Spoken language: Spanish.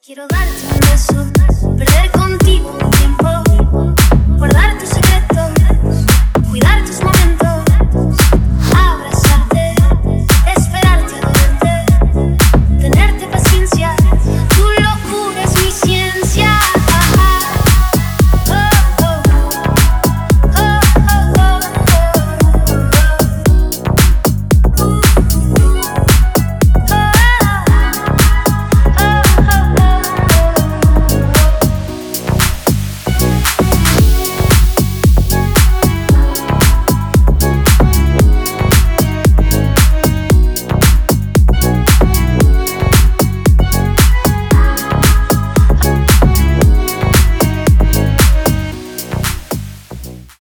Quiero darte un beso, perder contigo un tiempo, guardar tus